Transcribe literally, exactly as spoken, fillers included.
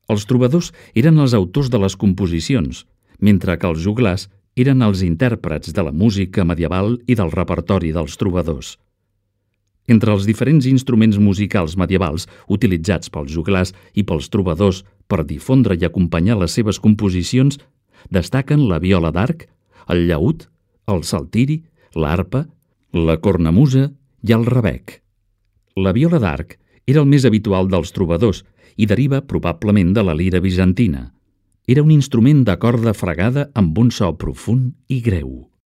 Els trobadors eren els autors de les composicions, mentre que els joglars eren els intèrprets de la música medieval i del repertori dels trobadors. Entre els diferents instruments musicals medievals utilitzats pels joglars i pels trobadors per difondre i acompanyar les seves composicions destaquen la viola d'arc, el llaüt, el saltiri, l'arpa, la cornamusa i el rabec. La viola d'arc era el més habitual dels trobadors i deriva probablement de la lira bizantina. Era un instrument de corda fregada amb un so profund i greu.